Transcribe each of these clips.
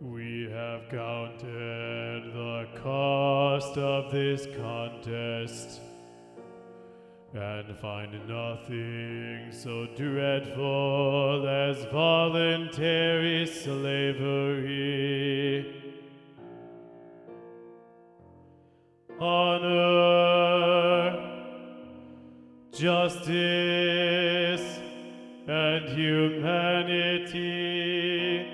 We have counted the cost of this contest and find nothing so dreadful as voluntary slavery. Honor, justice, and humanity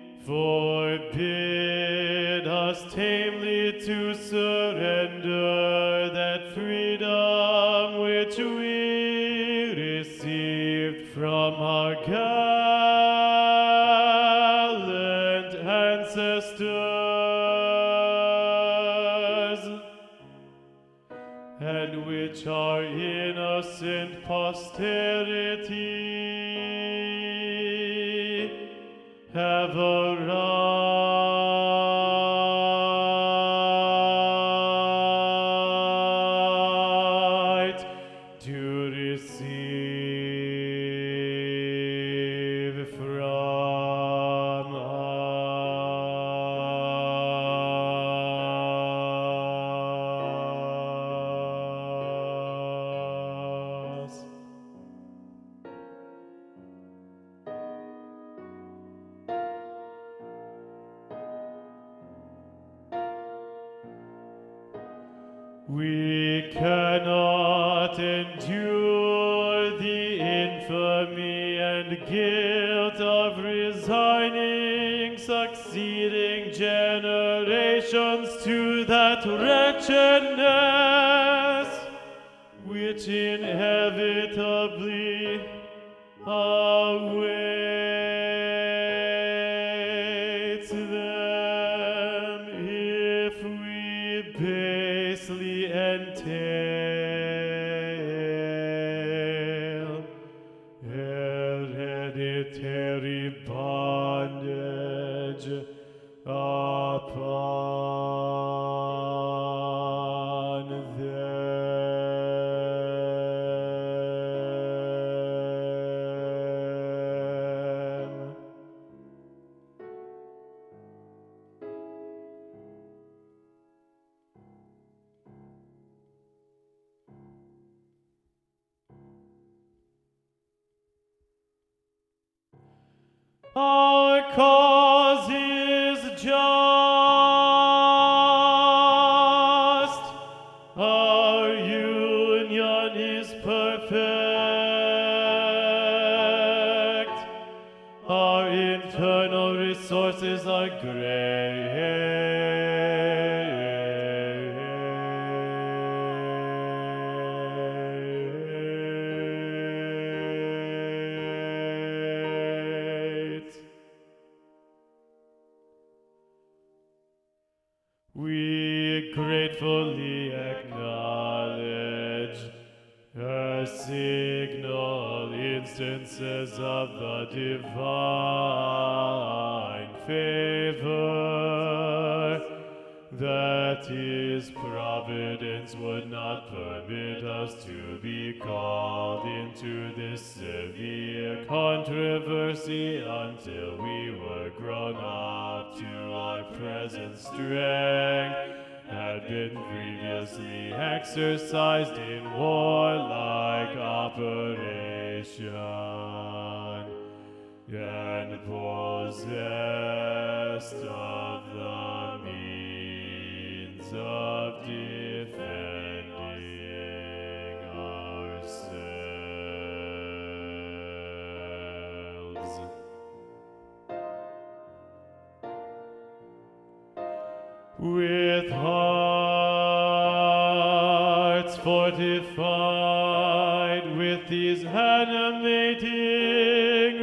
forbid us tamely to surrender that freedom which we received from our gallant ancestors, and which our innocent posterity have a right to receive from us. We cannot endure the infamy and guilt of resigning succeeding generations to that wretchedness which inevitably awaits them if we basely entail hereditary bondage upon them. Our cause is just, our union is perfect, our internal resources are great. We gratefully acknowledge signal instances of the divine favor that His providence would not permit us to be called into this severe controversy until we were grown up to our present strength, had been previously exercised in warlike operation, and possessed of the means of defending ourselves. With hearts fortified with these animating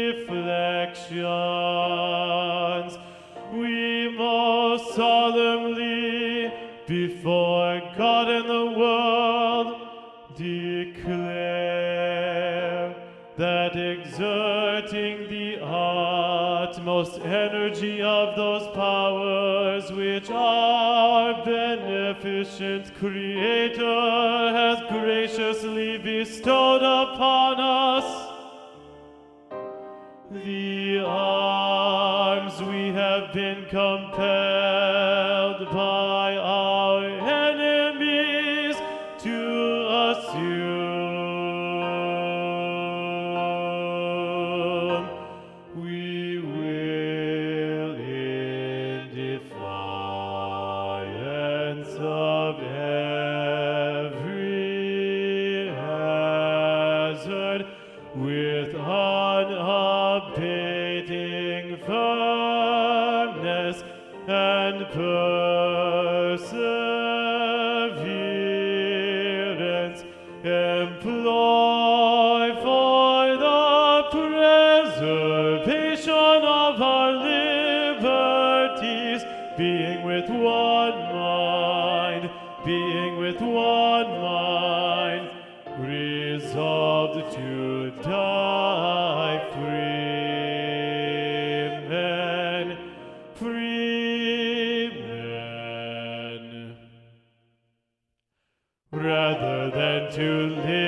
reflections, we most solemnly before God and the world declare that exerting the utmost energy of those powers which our beneficent Creator has graciously bestowed upon us, the arms because we have been compelled by our enemies to assume we will, in defiance of every hazard, with unabating firmness and perseverance, employ for the preservation of our liberties, being with one mind, resolved to die free men, rather than to live